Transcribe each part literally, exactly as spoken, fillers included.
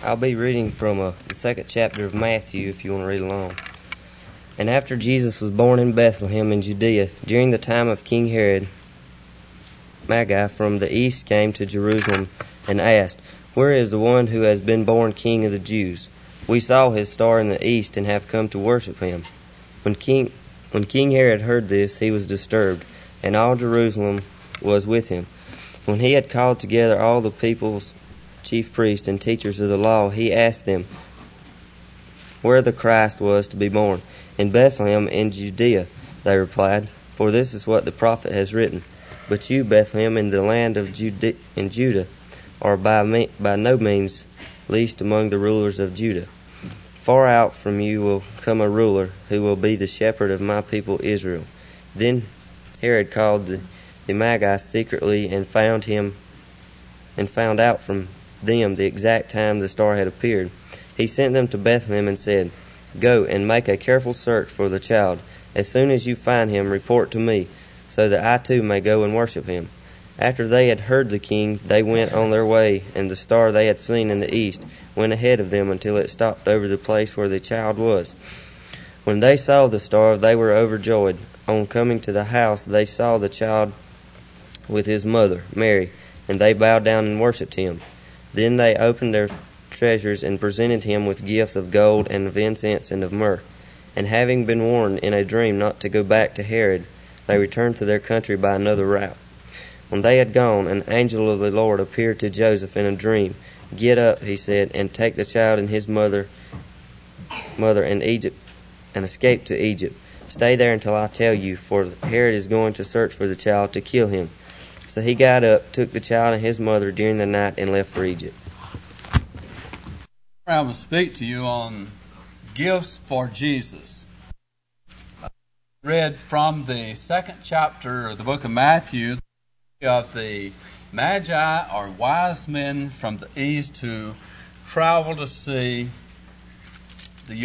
I'll be reading from uh, the second chapter of Matthew if you want to read along. And after Jesus was born in Bethlehem in Judea, during the time of King Herod, Magi from the east came to Jerusalem and asked, "Where is the one who has been born King of the Jews? We saw his star in the east and have come to worship him." When King, when King Herod heard this, he was disturbed, and all Jerusalem was with him. When he had called together all the people's chief priests and teachers of the law, he asked them where the Christ was to be born. "In Bethlehem in Judea," they replied, "for this is what the prophet has written. But you, Bethlehem, in the land of Judah, in Judah, are by, me, by no means least among the rulers of Judah. Far out from you will come a ruler who will be the shepherd of my people Israel." Then Herod called the, the Magi secretly and found him and found out from them the exact time the star had appeared. He sent them to Bethlehem and said, "Go and make a careful search for the child. As soon as you find him, report to me, so that I too may go and worship him." After they had heard the king, they went on their way, and the star they had seen in the east went ahead of them until it stopped over the place where the child was. When they saw the star, they were overjoyed. On coming to the house, they saw the child with his mother, Mary, and they bowed down and worshipped him. Then they opened their treasures and presented him with gifts of gold and of incense and of myrrh. And having been warned in a dream not to go back to Herod, they returned to their country by another route. When they had gone, an angel of the Lord appeared to Joseph in a dream. "Get up," he said, "and take the child and his mother, mother and Egypt, and escape to Egypt. Stay there until I tell you, for Herod is going to search for the child to kill him." So he got up, took the child and his mother during the night, and left for Egypt. I will speak to you on gifts for Jesus. I read from the second chapter of the book of Matthew of the Magi, or wise men from the east who travel to see the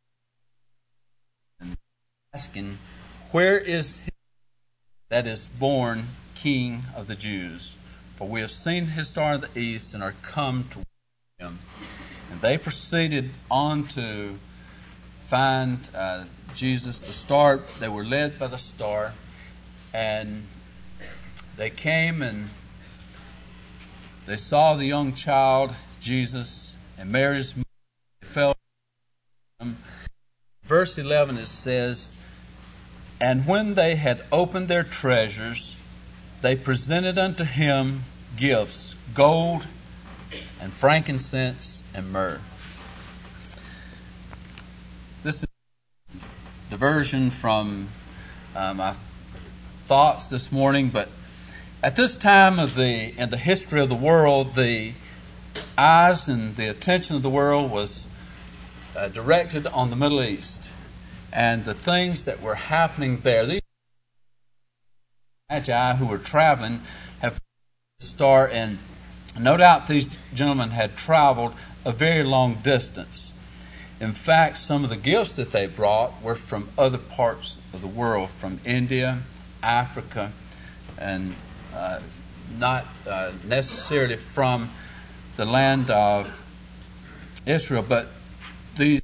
and asking, "Where is he that is born King of the Jews? For we have seen his star in the east and are come to worship him." And they proceeded on to find uh, Jesus, the star. They were led by the star, and they came and they saw the young child, Jesus, and Mary's mother. They fell to him. Verse eleven, it says, "And when they had opened their treasures, they presented unto him gifts, gold and frankincense and myrrh." This is a diversion from uh, my thoughts this morning, but at this time of the in the history of the world, the eyes and the attention of the world was uh, directed on the Middle East and the things that were happening there. These Magi who were traveling have the star, and no doubt these gentlemen had traveled a very long distance. In fact, some of the gifts that they brought were from other parts of the world, from India, Africa, and uh, not uh, necessarily from the land of Israel, but these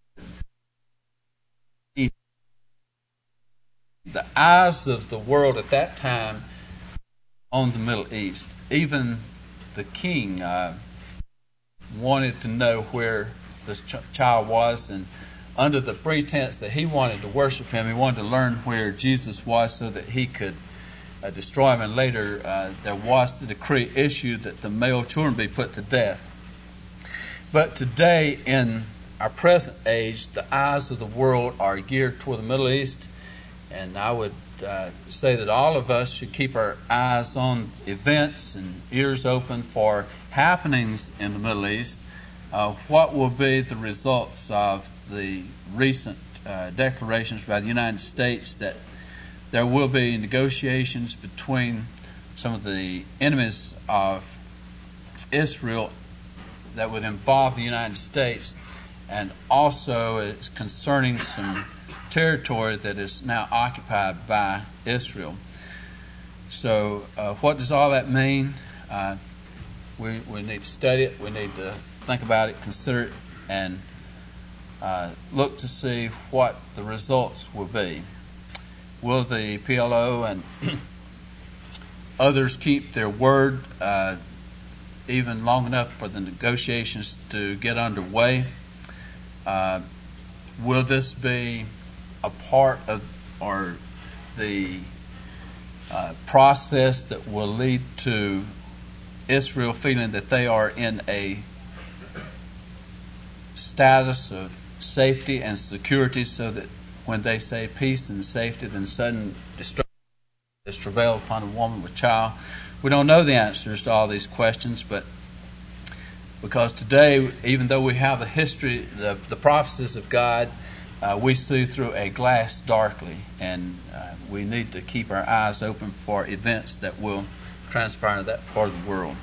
the eyes of the world at that time on the Middle East. Even the king uh, wanted to know where this ch- child was, and under the pretense that he wanted to worship him, he wanted to learn where Jesus was so that he could uh, destroy him. And later uh, there was the decree issued that the male children be put to death. But today, in our present age, the eyes of the world are geared toward the Middle East, and I would uh, say that all of us should keep our eyes on events and ears open for happenings in the Middle East. Uh, what will be the results of the recent uh, declarations by the United States that there will be negotiations between some of the enemies of Israel that would involve the United States, and also it's concerning some territory that is now occupied by Israel. So uh, what does all that mean? Uh, We we need to study it. We need to think about it, consider it, and uh, look to see what the results will be. Will the P L O and others keep their word uh, even long enough for the negotiations to get underway? Uh, will this be a part of or the uh, process that will lead to Israel feeling that they are in a status of safety and security, so that when they say peace and safety, then sudden destruction is travail upon a woman with child? We don't know the answers to all these questions, but because today, even though we have the history, the, the prophecies of God, uh, we see through a glass darkly, and uh, we need to keep our eyes open for events that will transpire in that part of the world.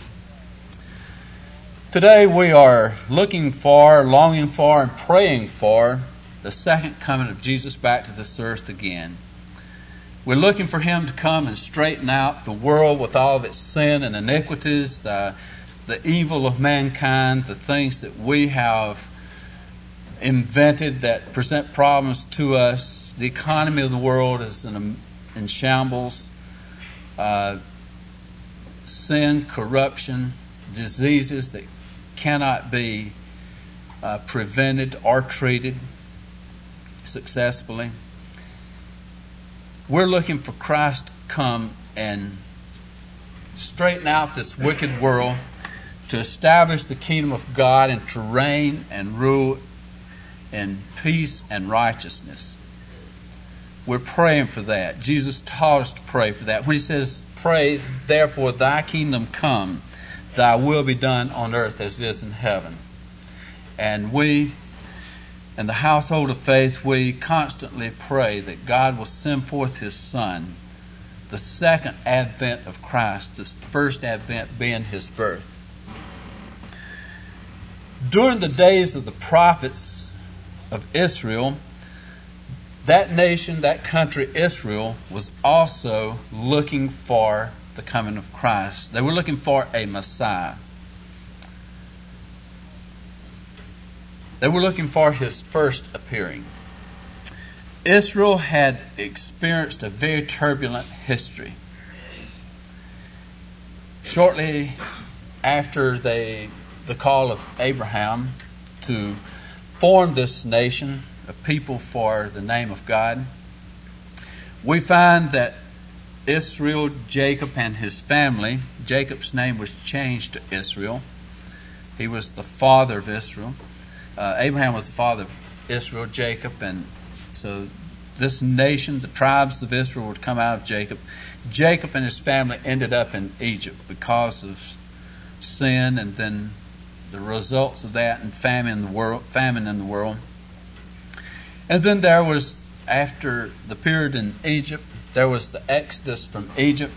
Today we are looking for, longing for, and praying for the second coming of Jesus back to this earth again. We're looking for Him to come and straighten out the world with all of its sin and iniquities, uh, the evil of mankind, the things that we have invented that present problems to us. The economy of the world is in, in shambles. Uh, sin, corruption, diseases that cannot be uh, prevented or treated successfully. We're looking for Christ to come and straighten out this wicked world, to establish the kingdom of God, and to reign and rule in peace and righteousness. We're praying for that. Jesus taught us to pray for that. When He says, pray, therefore, thy kingdom come, thy will be done on earth as it is in heaven. And we, in the household of faith, we constantly pray that God will send forth His Son, the second advent of Christ, this first advent being His birth. During the days of the prophets of Israel, that nation, that country, Israel, was also looking for the coming of Christ. They were looking for a Messiah. They were looking for His first appearing. Israel had experienced a very turbulent history. Shortly after they, the call of Abraham to form this nation, a people for the name of God, we find that Israel, Jacob, and his family, Jacob's name was changed to Israel. He was the father of Israel. Uh, Abraham was the father of Israel, Jacob, and so this nation, the tribes of Israel, would come out of Jacob. Jacob and his family ended up in Egypt because of sin, and then the results of that, and famine in the world. Famine in the world. And then there was, after the period in Egypt, there was the exodus from Egypt.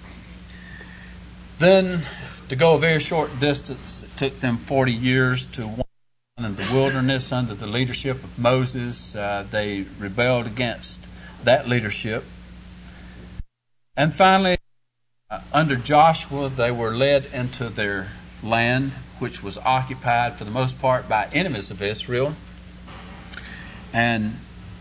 Then, to go a very short distance, it took them forty years to wander in the wilderness under the leadership of Moses. Uh, they rebelled against that leadership. And finally, uh, under Joshua, they were led into their land, which was occupied for the most part by enemies of Israel. And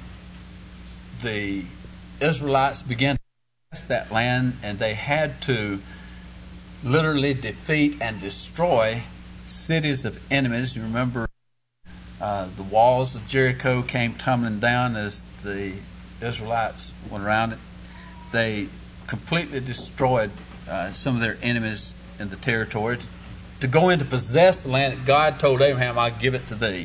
the Israelites began to possess that land, and they had to literally defeat and destroy cities of enemies. You remember uh, the walls of Jericho came tumbling down as the Israelites went around it. They completely destroyed uh, some of their enemies in the territory to, to go in to possess the land that God told Abraham, I'll give it to thee.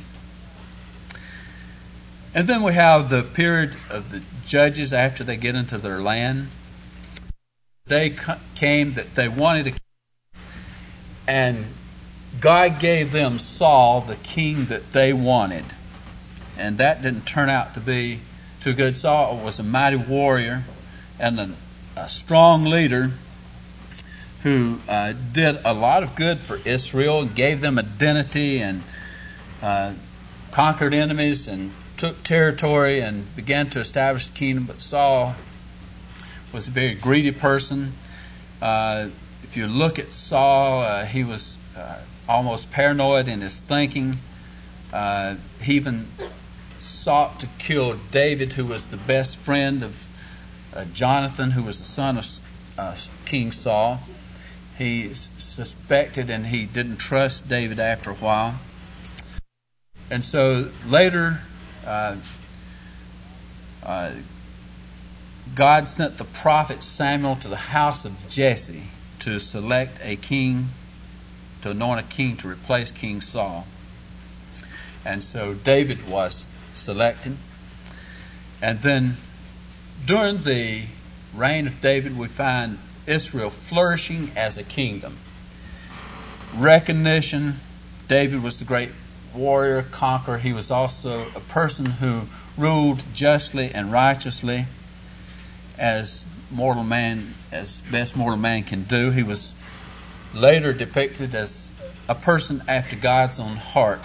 And then we have the period of the judges after they get into their land. The day came that they wanted a, and God gave them Saul, the king that they wanted. And that didn't turn out to be too good. Saul was a mighty warrior and a, a strong leader who uh, did a lot of good for Israel and gave them identity and uh, conquered enemies and took territory and began to establish the kingdom. But Saul was a very greedy person. Uh, if if you look at Saul, uh, he was uh, almost paranoid in his thinking. Uh, he even sought to kill David, who was the best friend of uh, Jonathan, who was the son of uh, King Saul. He s- suspected and he didn't trust David after a while. And so later, uh, uh, God sent the prophet Samuel to the house of Jesse to select a king, to anoint a king to replace King Saul. And so David was selected. And then during the reign of David, we find Israel flourishing as a kingdom. Recognition, David was the great warrior, conqueror. He was also a person who ruled justly and righteously as mortal man, as best mortal man can do. He was later depicted as a person after God's own heart.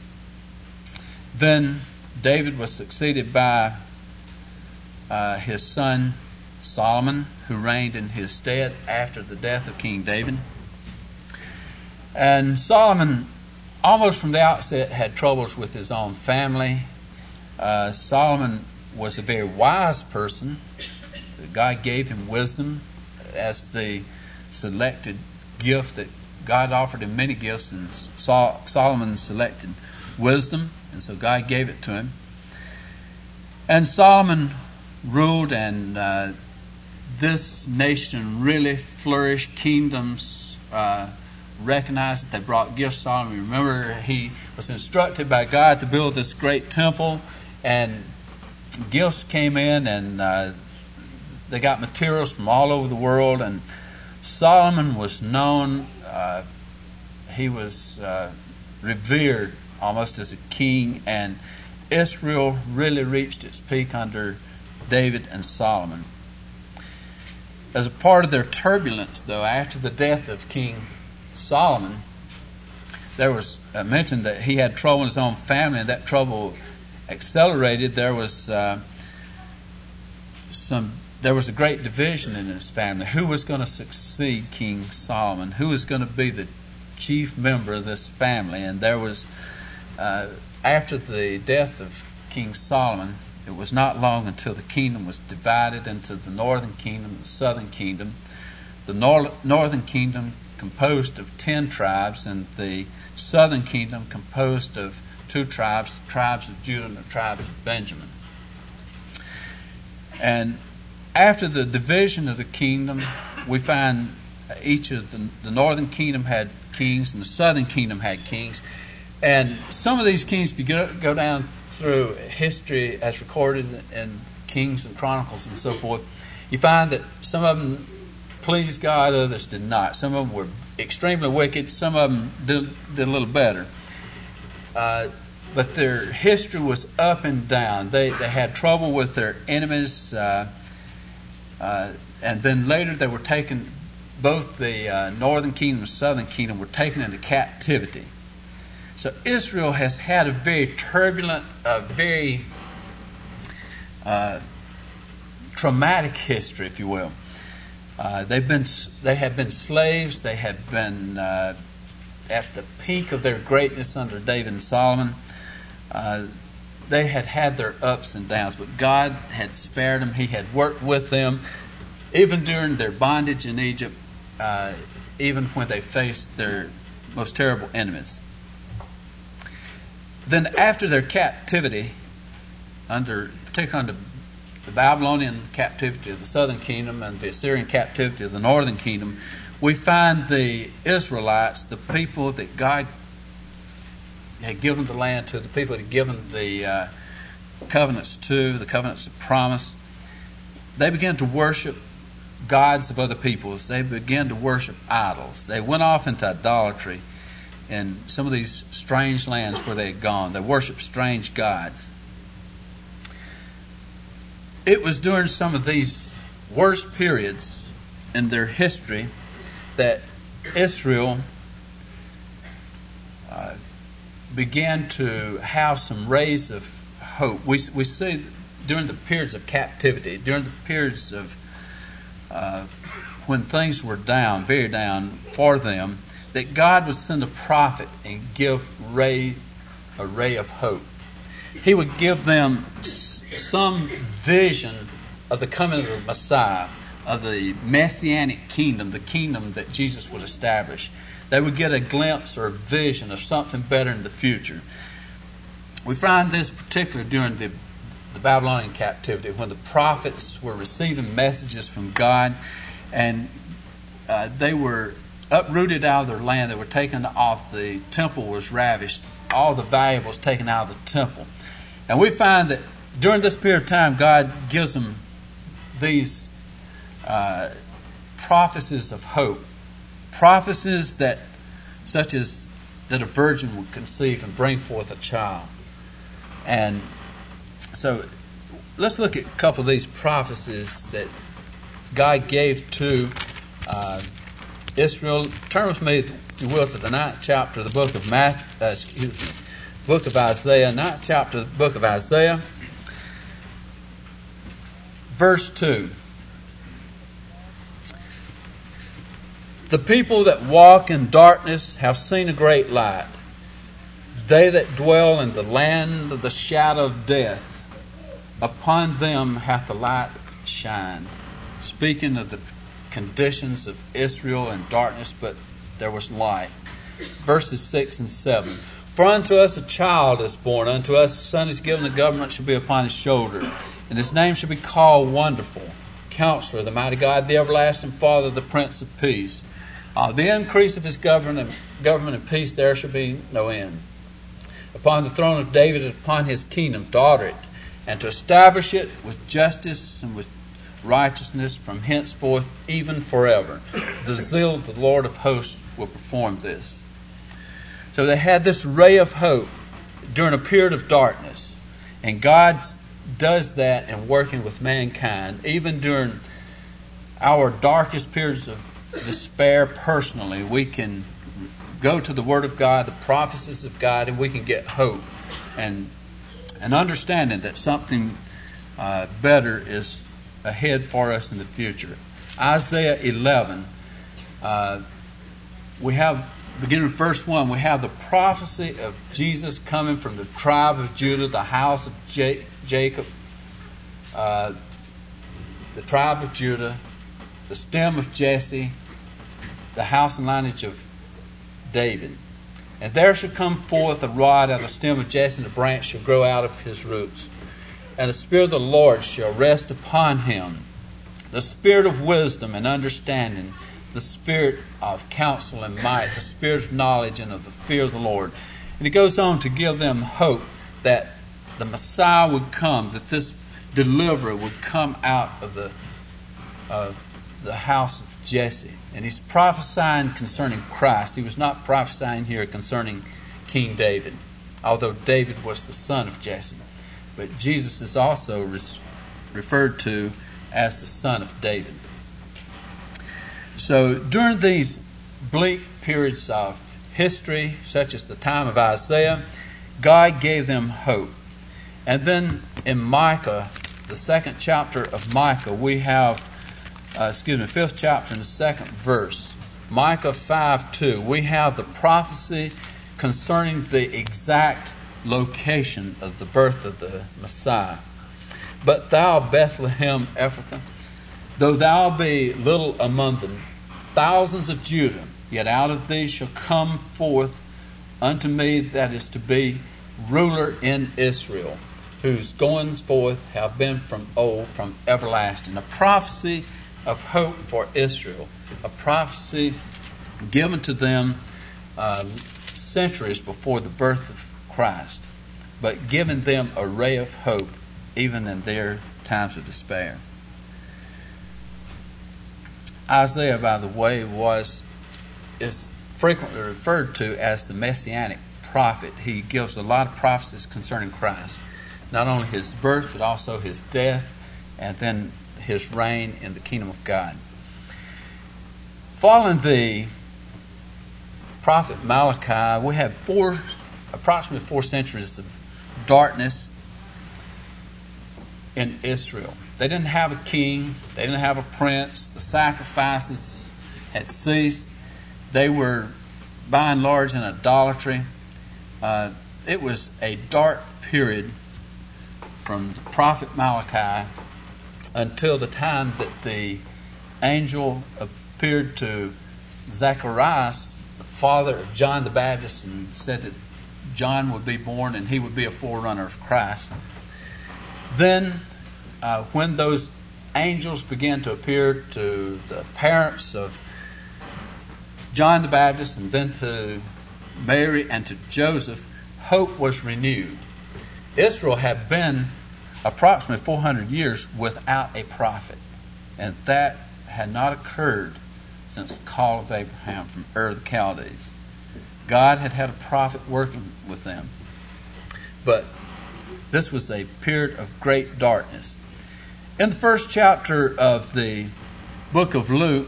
Then David was succeeded by uh, his son Solomon, who reigned in his stead after the death of King David. And Solomon, almost from the outset, had troubles with his own family. Uh, Solomon was a very wise person. God gave him wisdom as the selected gift that God offered him many gifts, and Sol- Solomon selected wisdom, and so God gave it to him. And Solomon ruled, and uh, this nation really flourished. Kingdoms uh, recognized that they brought gifts to Solomon. Remember, he was instructed by God to build this great temple, and gifts came in, and uh, they got materials from all over the world, and Solomon was known, uh, he was uh, revered almost as a king, and Israel really reached its peak under David and Solomon. As a part of their turbulence, though, after the death of King Solomon, there was uh, mentioned that he had trouble in his own family, and that trouble accelerated. There was uh, some There was a great division in his family. Who was going to succeed King Solomon? Who was going to be the chief member of this family? And there was, uh, after the death of King Solomon, it was not long until the kingdom was divided into the northern kingdom and the southern kingdom. The nor- northern kingdom composed of ten tribes, and the southern kingdom composed of two tribes, the tribes of Judah and the tribes of Benjamin. And after the division of the kingdom, we find each of the, the northern kingdom had kings and the southern kingdom had kings. And some of these kings, if you go, go down through history as recorded in Kings and Chronicles and so forth, you find that some of them pleased God, others did not. Some of them were extremely wicked, some of them did, did a little better. Uh, but their history was up and down. They, they had trouble with their enemies. Uh, Uh, and then later they were taken, both the uh, northern kingdom and southern kingdom were taken into captivity. So Israel has had a very turbulent, a very uh, traumatic history, if you will. Uh, they've been, they have been slaves. They have been uh, at the peak of their greatness under David and Solomon. Uh, They had had their ups and downs, but God had spared them. He had worked with them, even during their bondage in Egypt, uh, even when they faced their most terrible enemies. Then after their captivity, under particularly under the Babylonian captivity of the southern kingdom and the Assyrian captivity of the northern kingdom, we find the Israelites, the people that God had given the land to, the people had given the uh, covenants to, the covenants of promise, they began to worship gods of other peoples. They began to worship idols. They went off into idolatry in some of these strange lands where they had gone. They worshiped strange gods. It was during some of these worst periods in their history that Israel uh, began to have some rays of hope. We we see during the periods of captivity, during the periods of uh, when things were down, very down for them, that God would send a prophet and give ray, a ray of hope. He would give them some vision of the coming of the Messiah, of the Messianic kingdom, the kingdom that Jesus would establish. They would get a glimpse or a vision of something better in the future. We find this particularly during the, the Babylonian captivity, when the prophets were receiving messages from God, and uh, they were uprooted out of their land. They were taken off. The temple was ravished. All the valuables taken out of the temple. And we find that during this period of time, God gives them these uh, prophecies of hope. Prophecies that, such as that a virgin would conceive and bring forth a child. And so let's look at a couple of these prophecies that God gave to uh, Israel. Turn with me, if you will, to the ninth chapter of the book of Matthew, uh, excuse me, book of Isaiah, ninth chapter of the book of Isaiah, verse two. The people that walk in darkness have seen a great light. They that dwell in the land of the shadow of death, upon them hath the light shined. Speaking of the conditions of Israel in darkness, but there was light. Verses six and seven. For unto us a child is born, unto us a son is given, the government shall be upon his shoulder, and his name shall be called Wonderful, Counselor, the Mighty God, the Everlasting Father, the Prince of Peace. Uh, the increase of his government, government and peace there shall be no end. Upon the throne of David and upon his kingdom to order it, and to establish it with justice and with righteousness from henceforth even forever. The zeal of the Lord of hosts will perform this. So they had this ray of hope during a period of darkness. And God does that in working with mankind, even during our darkest periods of despair personally. We can go to the Word of God, the prophecies of God, and we can get hope and an understanding that something uh, better is ahead for us in the future. Isaiah eleven, uh, we have, beginning with verse one, we have the prophecy of Jesus coming from the tribe of Judah, the house of J- Jacob, uh, the tribe of Judah, the stem of Jesse, the house and lineage of David. And there shall come forth a rod out of the stem of Jesse, and a branch shall grow out of his roots. And the Spirit of the Lord shall rest upon him, the Spirit of wisdom and understanding, the Spirit of counsel and might, the Spirit of knowledge and of the fear of the Lord. And he goes on to give them hope that the Messiah would come, that this deliverer would come out of the, of the house of Jesse. And he's prophesying concerning Christ. He was not prophesying here concerning King David, although David was the son of Jesse. But Jesus is also res- referred to as the son of David. So during these bleak periods of history, such as the time of Isaiah, God gave them hope. And then in Micah, the second chapter of Micah, we have Uh, excuse me, fifth chapter and the second verse, Micah five two, we have the prophecy concerning the exact location of the birth of the Messiah. But thou, Bethlehem Ephrathah, though thou be little among the thousands of Judah, yet out of thee shall come forth unto me that is to be ruler in Israel, whose goings forth have been from old, from everlasting. A prophecy of hope for Israel, a prophecy given to them uh, centuries before the birth of Christ, but giving them a ray of hope even in their times of despair. Isaiah, by the way, was is frequently referred to as the Messianic prophet. He gives a lot of prophecies concerning Christ, not only his birth but also his death, and then his reign in the kingdom of God. Following the prophet Malachi, we have four, approximately four centuries of darkness. in Israel. They didn't have a king. They didn't have a prince. The sacrifices had ceased. They were, by and large, in idolatry. Uh, it was a dark period from the prophet Malachi until the time that the angel appeared to Zacharias, the father of John the Baptist, and said that John would be born and he would be a forerunner of Christ. Then, uh, when those angels began to appear to the parents of John the Baptist and then to Mary and to Joseph, hope was renewed. Israel had been approximately four hundred years without a prophet, and that had not occurred since the call of Abraham from Ur of the Chaldees. God had had a prophet working with them, but this was a period of great darkness. In the first chapter of the book of Luke,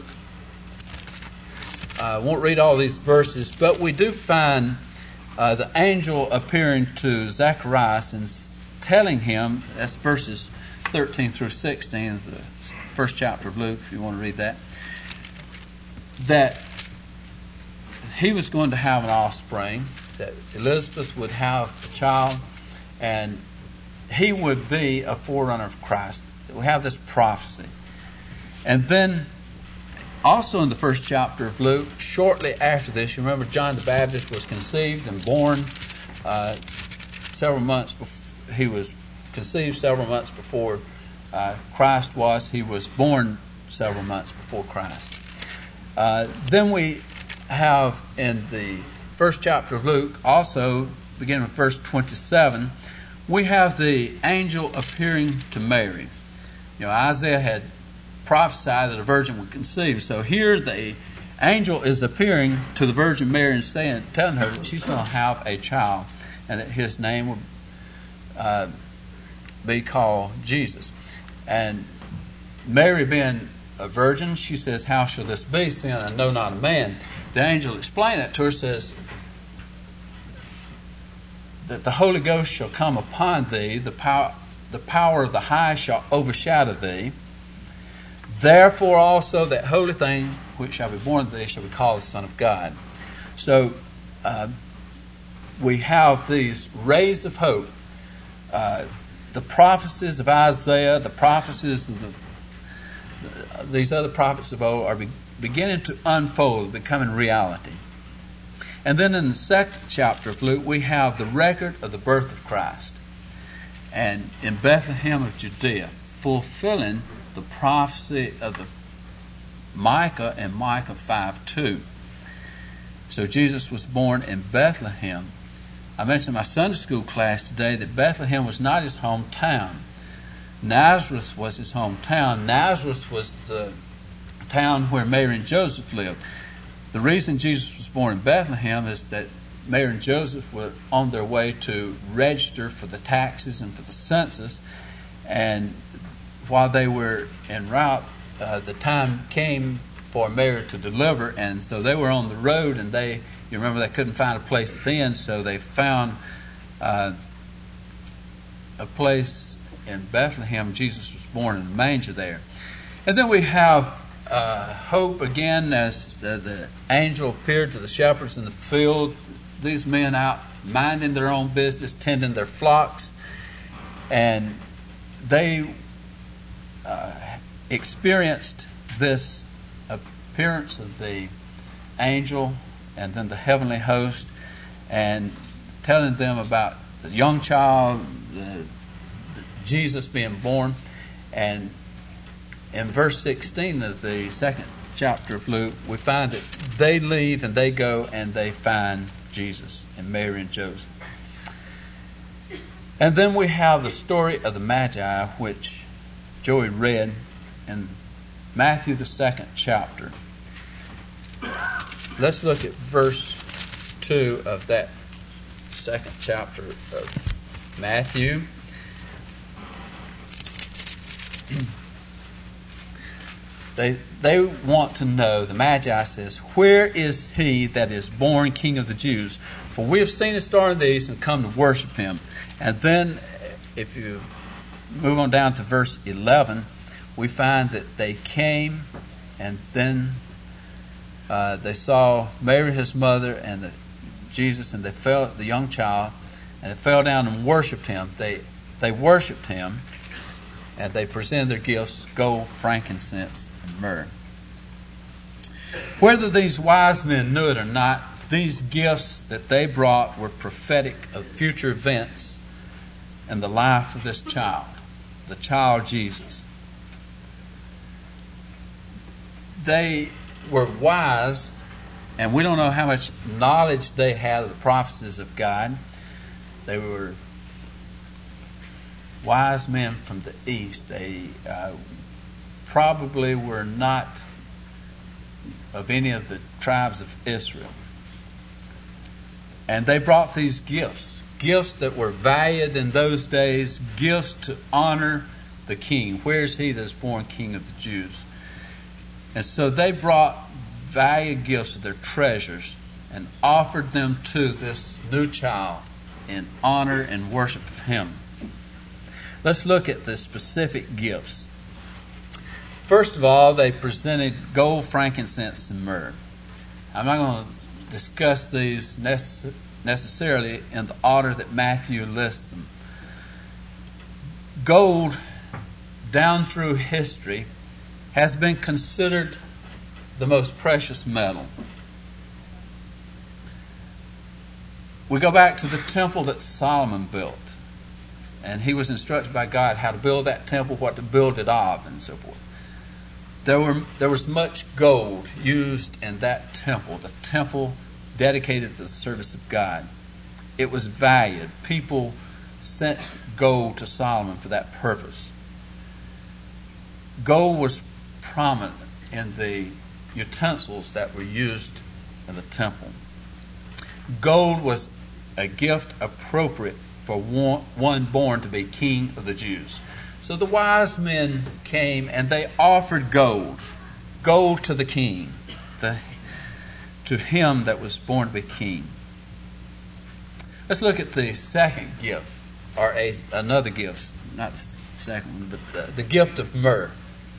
I won't read all these verses, but we do find uh, the angel appearing to Zacharias and telling him, that's verses thirteen through sixteen of the first chapter of Luke, if you want to read that, that he was going to have an offspring, that Elizabeth would have a child, and he would be a forerunner of Christ. We have this prophecy. And then, also in the first chapter of Luke, shortly after this, you remember John the Baptist was conceived and born uh, several months before, he was conceived several months before uh, Christ was. He was born several months before Christ. Uh, then we have in the first chapter of Luke, also beginning with verse twenty-seven, we have the angel appearing to Mary. You know, Isaiah had prophesied that a virgin would conceive. So here the angel is appearing to the Virgin Mary and saying, telling her that she's going to have a child and that his name will uh, be called Jesus. And Mary, being a virgin, she says, "How shall this be, seeing I know not a man?" The angel explained that to her, says that the Holy Ghost shall come upon thee, the power, the power of the high shall overshadow thee. Therefore also that holy thing which shall be born of thee shall be called the Son of God. So uh, we have these rays of hope. Uh, the prophecies of Isaiah, the prophecies of the, these other prophets of old are be, beginning to unfold, becoming reality. And then in the second chapter of Luke, we have the record of the birth of Christ. And in Bethlehem of Judea, fulfilling the prophecy of the Micah and Micah five two. So Jesus was born in Bethlehem. I mentioned in my Sunday school class today that Bethlehem was not his hometown. Nazareth was his hometown. Nazareth was the town where Mary and Joseph lived. The reason Jesus was born in Bethlehem is that Mary and Joseph were on their way to register for the taxes and for the census, and while they were en route, uh, the time came for Mary to deliver, and so they were on the road, and they, you remember, they couldn't find a place at the inn, so they found uh, a place in Bethlehem. Jesus was born in the manger there. And then we have uh, hope again as uh, the angel appeared to the shepherds in the field. These men out minding their own business, tending their flocks, and they uh, experienced this appearance of the angel and then the heavenly host, and telling them about the young child, the, the Jesus being born. And in verse sixteen of the second chapter of Luke, we find that they leave and they go and they find Jesus and Mary and Joseph. And then we have the story of the Magi, which Joey read in Matthew the second chapter. Let's look at verse two of that second chapter of Matthew. They they want to know, the Magi says, "Where is he that is born King of the Jews? For we have seen his star in the east and come to worship him." And then, if you move on down to verse eleven, we find that they came, and then uh, they saw Mary, his mother, and the, Jesus, and they fell, the young child, and they fell down and worshipped him. They they worshipped him, and they presented their gifts: gold, frankincense, and myrrh. Whether these wise men knew it or not, these gifts that they brought were prophetic of future events in the life of this child, the child Jesus. They were wise, and we don't know how much knowledge they had of the prophecies of God. They were wise men from the East. They uh, probably were not of any of the tribes of Israel. And they brought these gifts, gifts that were valued in those days, gifts to honor the king. Where is he that is born king of the Jews? And so they brought valued gifts of their treasures and offered them to this new child in honor and worship of him. Let's look at the specific gifts. First of all, they presented gold, frankincense, and myrrh. I'm not going to discuss these necess- necessarily in the order that Matthew lists them. Gold, down through history, has been considered the most precious metal. We go back to the temple that Solomon built, and he was instructed by God how to build that temple, what to build it of, and so forth. There were there was much gold used in that temple, the temple dedicated to the service of God. It was valued. People sent gold to Solomon for that purpose. Gold was prominent in the utensils that were used in the temple. Gold was a gift appropriate for one, one born to be king of the Jews. So the wise men came and they offered gold, gold to the king, the, to him that was born to be king. Let's look at the second gift, or a, another gift, not the second one, but the, the gift of myrrh.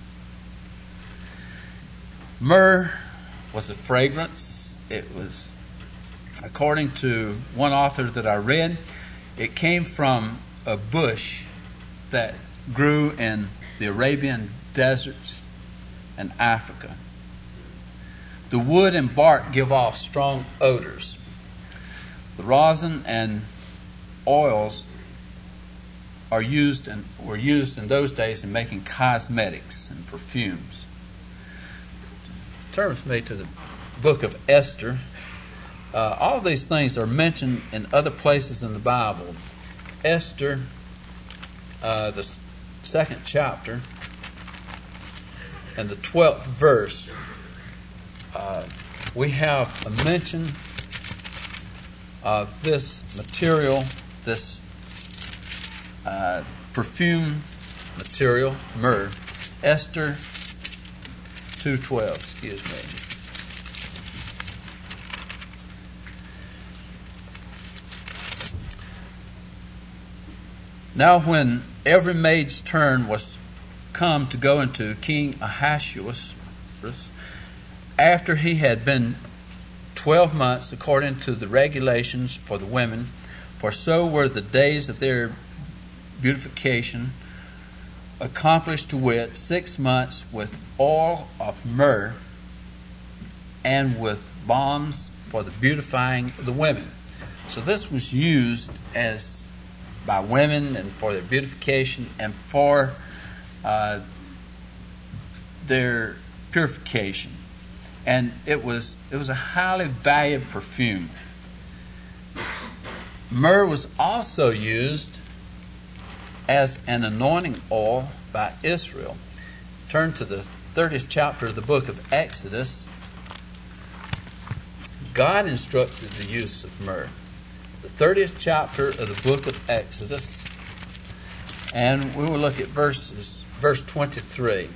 Myrrh was a fragrance. It was, according to one author that I read, it came from a bush that grew in the Arabian deserts and Africa. The wood and bark give off strong odors. The rosin and oils are used and were used in those days in making cosmetics and perfumes. Turn with me to the book of Esther. Uh, all these things are mentioned in other places in the Bible. Esther, uh, the second chapter, and the twelfth verse, uh, we have a mention of this material, this uh, perfume material, myrrh. Esther two twelve, excuse me. Now when every maid's turn was come to go into King Ahasuerus, after he had been twelve months according to the regulations for the women, for so were the days of their beautification, accomplished to wit, six months with oil of myrrh and with balms for the beautifying of the women. So this was used as by women and for their beautification and for uh, their purification. And it was it was a highly valued perfume. Myrrh was also used as an anointing oil by Israel. Turn to the thirtieth chapter of the book of Exodus. God instructed the use of myrrh. The thirtieth chapter of the book of Exodus, and we will look at verses, verse twenty-three.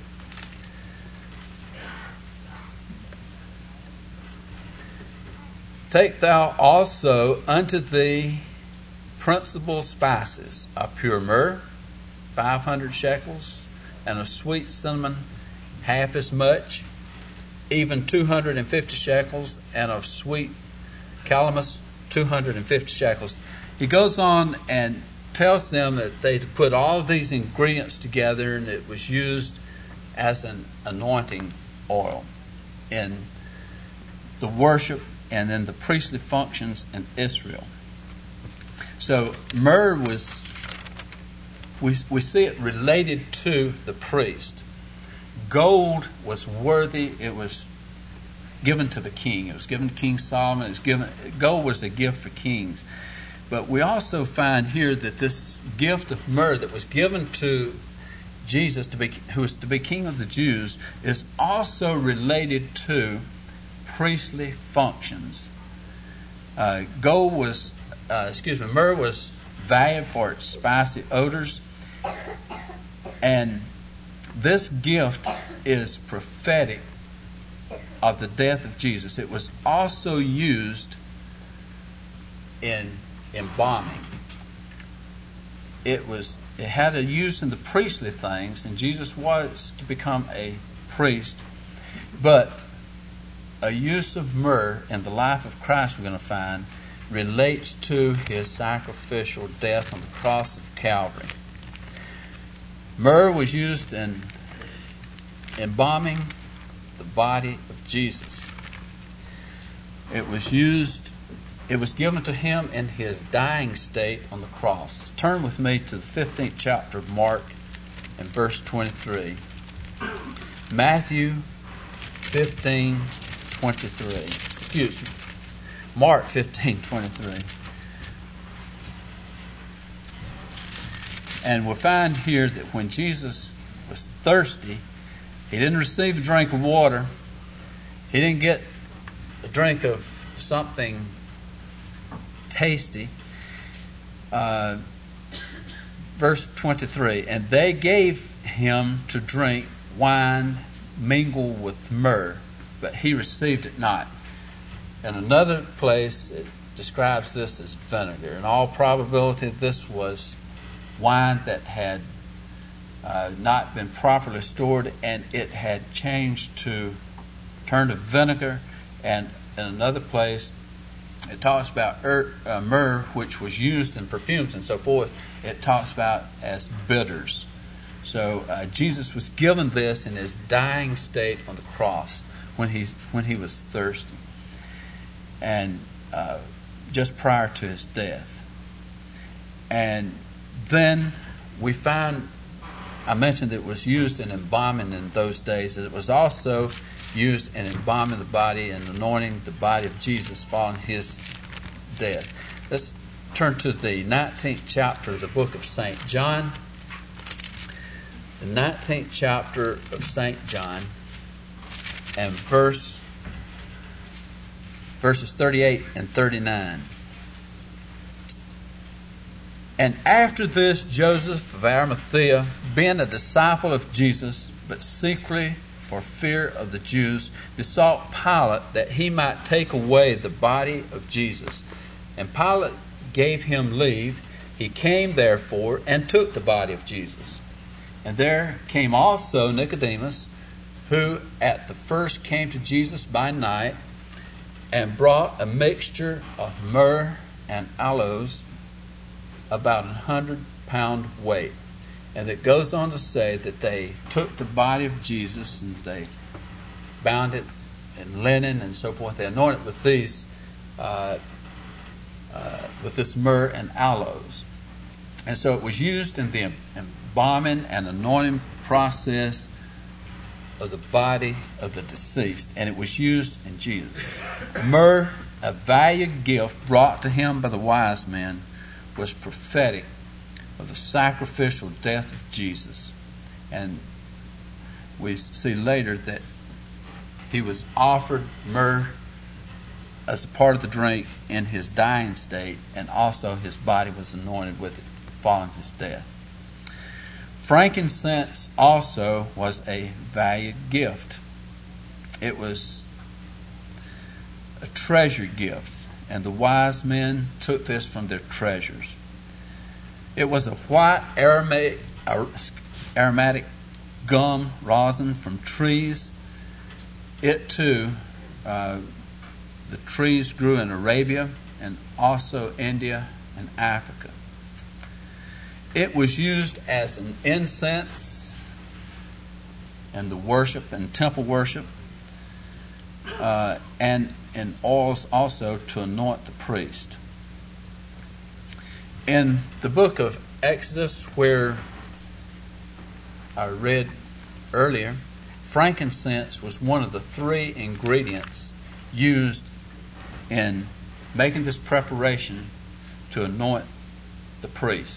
Take thou also unto thee principal spices of pure myrrh, five hundred shekels, and of sweet cinnamon half as much, even two hundred fifty shekels, and of sweet calamus two hundred fifty shekels. He goes on and tells them that they put all of these ingredients together, and it was used as an anointing oil in the worship and in the priestly functions in Israel. So myrrh was, we, we see it related to the priest. Gold was worthy. It was given to the king. It was given to King Solomon. It was given, gold was a gift for kings. But we also find here that this gift of myrrh that was given to Jesus, to be, who was to be king of the Jews, is also related to priestly functions. Uh, gold was, uh, excuse me, myrrh was valued for its spicy odors, and this gift is prophetic of the death of Jesus. It was also used in embalming. It was it had a use in the priestly things, and Jesus was to become a priest, but a use of myrrh in the life of Christ, we're going to find, relates to his sacrificial death on the cross of Calvary. Myrrh was used in embalming the body of Jesus. It was used, it was given to him in his dying state on the cross. Turn with me to the fifteenth chapter of Mark and verse twenty-three. Matthew fifteen twenty-three. Excuse me. Mark fifteen twenty-three. And we'll find here that when Jesus was thirsty, he didn't receive a drink of water. He didn't get a drink of something tasty. Uh, verse twenty-three, and they gave him to drink wine mingled with myrrh, but he received it not. In another place, it describes this as vinegar. In all probability, this was wine that had uh, not been properly stored, and it had changed to turn to vinegar. And in another place, it talks about er, uh, myrrh, which was used in perfumes and so forth. It talks about as bitters. So uh, Jesus was given this in his dying state on the cross when he when he was thirsty, and uh, just prior to his death. And then we find, I mentioned it was used in embalming in those days. It was also used in embalming the body and anointing the body of Jesus following his death. Let's turn to the nineteenth chapter of the book of Saint John. The nineteenth chapter of Saint John, and verse verses thirty-eight and thirty-nine. And after this, Joseph of Arimathea, being a disciple of Jesus, but secretly for fear of the Jews, besought Pilate that he might take away the body of Jesus. And Pilate gave him leave. He came therefore and took the body of Jesus. And there came also Nicodemus, who at the first came to Jesus by night, and brought a mixture of myrrh and aloes, about a hundred pound weight. And it goes on to say that they took the body of Jesus and they bound it in linen and so forth. They anointed it with these, uh, uh, with this myrrh and aloes. And so it was used in the embalming and anointing process of the body of the deceased, and it was used in Jesus. Myrrh, a valued gift brought to him by the wise men, was prophetic of the sacrificial death of Jesus. And we see later that he was offered myrrh as a part of the drink in his dying state, and also his body was anointed with it following his death. Frankincense also was a valued gift. It was a treasured gift, and the wise men took this from their treasures. It was a white Aramaic aromatic gum rosin from trees. It too, uh, the trees grew in Arabia and also India and Africa. It was used as an incense in the worship and temple worship, uh, and in oils also to anoint the priest. In the book of Exodus, where I read earlier, frankincense was one of the three ingredients used in making this preparation to anoint the priest.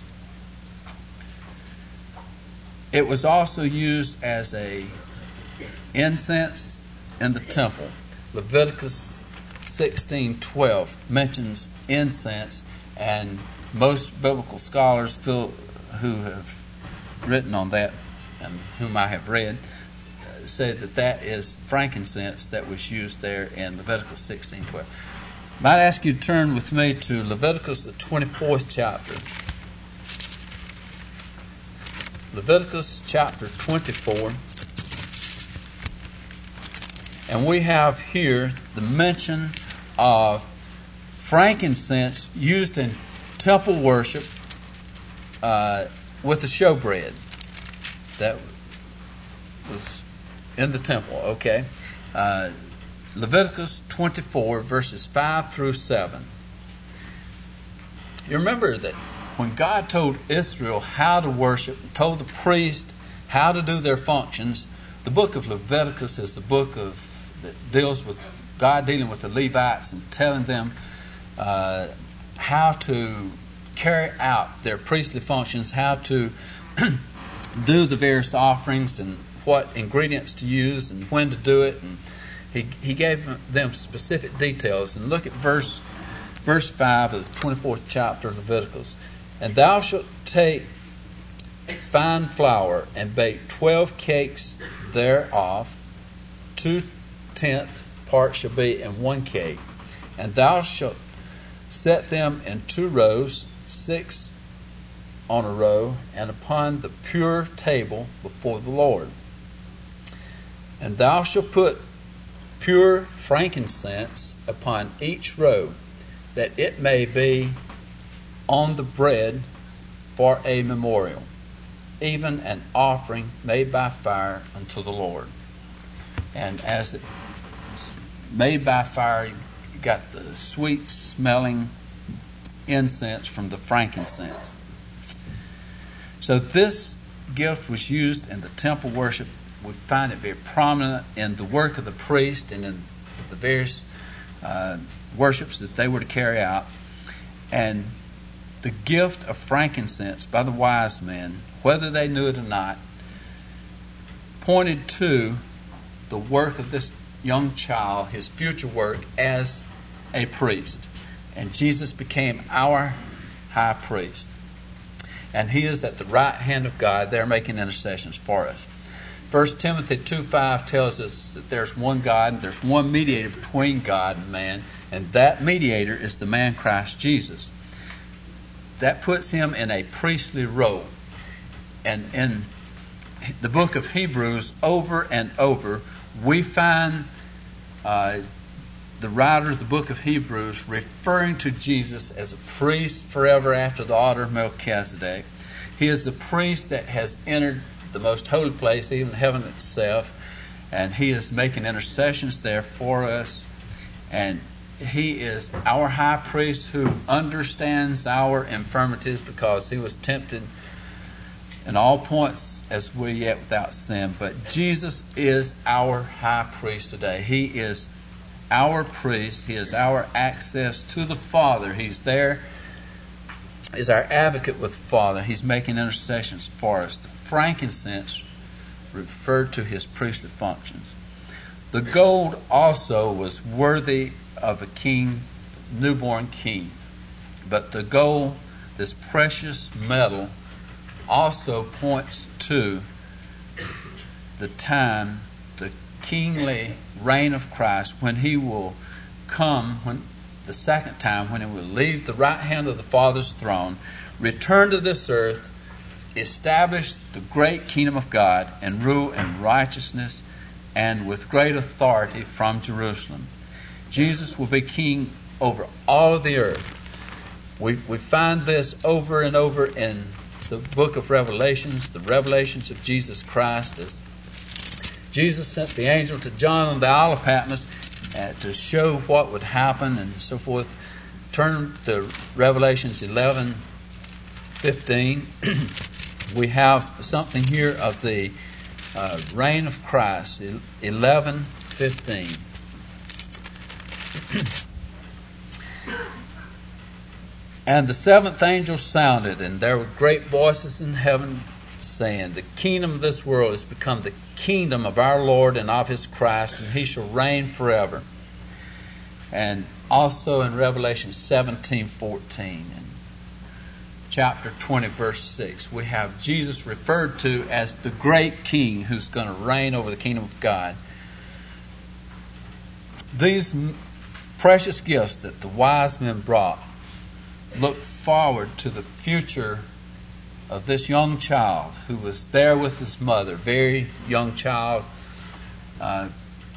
It was also used as a incense in the temple. Leviticus sixteen twelve mentions incense, and most biblical scholars feel, who have written on that and whom I have read, say that that is frankincense that was used there in Leviticus sixteen twelve. I might ask you to turn with me to Leviticus, the twenty-fourth chapter. Leviticus chapter twenty-four. And we have here the mention of frankincense used in temple worship uh, with the showbread that was in the temple. Okay, uh, Leviticus twenty-four, verses five through seven. You remember that when God told Israel how to worship, and told the priest how to do their functions, the book of Leviticus is the book of that deals with God dealing with the Levites and telling them uh, how to carry out their priestly functions, how to do the various offerings, and what ingredients to use and when to do it. And he he gave them specific details. And look at verse verse five of the twenty-fourth chapter of Leviticus. And thou shalt take fine flour and bake twelve cakes thereof. Two tenth part shall be in one cake. And thou shalt set them in two rows, six on a row, and upon the pure table before the Lord. And thou shalt put pure frankincense upon each row, that it may be on the bread for a memorial, even an offering made by fire unto the Lord. And as it's made by fire, you got the sweet smelling incense from the frankincense. So this gift was used in the temple worship. We find it very prominent in the work of the priest and in the various uh, worships that they were to carry out. And the gift of frankincense by the wise men, whether they knew it or not, pointed to the work of this young child, his future work as a priest. And Jesus became our high priest. And he is at the right hand of God there making intercessions for us. First Timothy two five tells us that there's one God and there's one mediator between God and man, and that mediator is the man Christ Jesus. That puts him in a priestly role. And in the book of Hebrews, over and over, we find uh, the writer of the book of Hebrews referring to Jesus as a priest forever after the order of Melchizedek. He is the priest that has entered the most holy place, even heaven itself, and he is making intercessions there for us. And he is our high priest who understands our infirmities, because he was tempted in all points as we yet without sin. But Jesus is our high priest today. He is our priest. He is our access to the Father. He's there, is our advocate with the Father. He's making intercessions for us. The frankincense referred to his priestly functions. The gold also was worthy of a king, newborn king. But the gold, this precious metal, also points to the time, the kingly reign of Christ, when he will come, when the second time, when he will leave the right hand of the Father's throne, return to this earth establish the great kingdom of God and rule in righteousness and with great authority from Jerusalem. Jesus will be king over all of the earth. We, we find this over and over in the book of Revelations, the revelations of Jesus Christ, as Jesus sent the angel to John on the Isle of Patmos uh, to show what would happen and so forth. Turn to Revelations eleven fifteen. We have something here of the uh, reign of Christ. eleven fifteen. And the seventh angel sounded, and there were great voices in heaven saying, the kingdom of this world has become the kingdom of our Lord and of his Christ, and he shall reign forever. And also in Revelation seventeen fourteen and chapter twenty verse six, we have Jesus referred to as the great king who's going to reign over the kingdom of God. These precious gifts that the wise men brought look forward to the future of this young child who was there with his mother, very young child. Uh,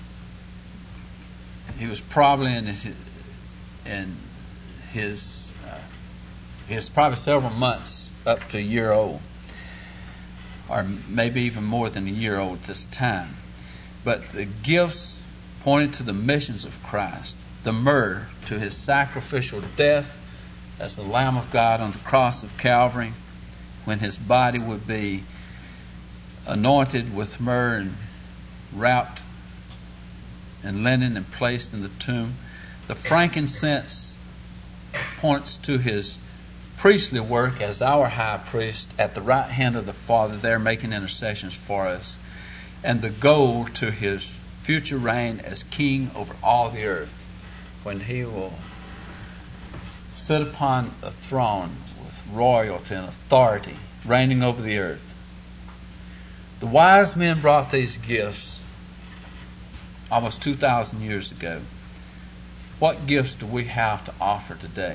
he was probably in his, in his uh, he was probably several months up to a year old, or maybe even more than a year old at this time. But the gifts pointed to the missions of Christ, the myrrh to his sacrificial death as the Lamb of God on the cross of Calvary, when his body would be anointed with myrrh and wrapped in linen and placed in the tomb. The frankincense points to his priestly work as our high priest at the right hand of the Father, there making intercessions for us. And the gold to his future reign as king over all the earth, when he will sit upon a throne with royalty and authority, reigning over the earth. The wise men brought these gifts almost two thousand years ago. What gifts do we have to offer today?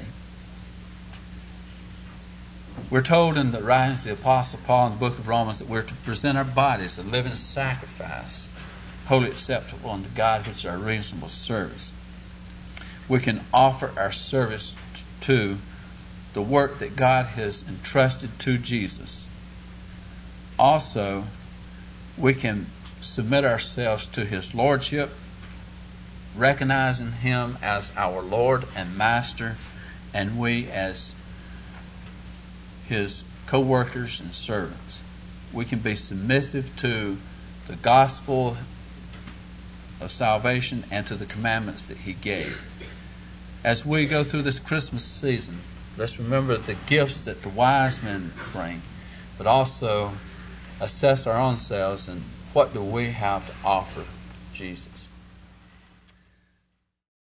We're told in the writings of the Apostle Paul in the book of Romans that we're to present our bodies a living sacrifice, wholly acceptable unto God, which is our reasonable service. We can offer our service to the work that God has entrusted to Jesus. Also, we can submit ourselves to his lordship, recognizing him as our Lord and Master, and we as his co-workers and servants. We can be submissive to the gospel of salvation and to the commandments that he gave. As we go through this Christmas season, let's remember the gifts that the wise men bring, but also assess our own selves and what do we have to offer Jesus.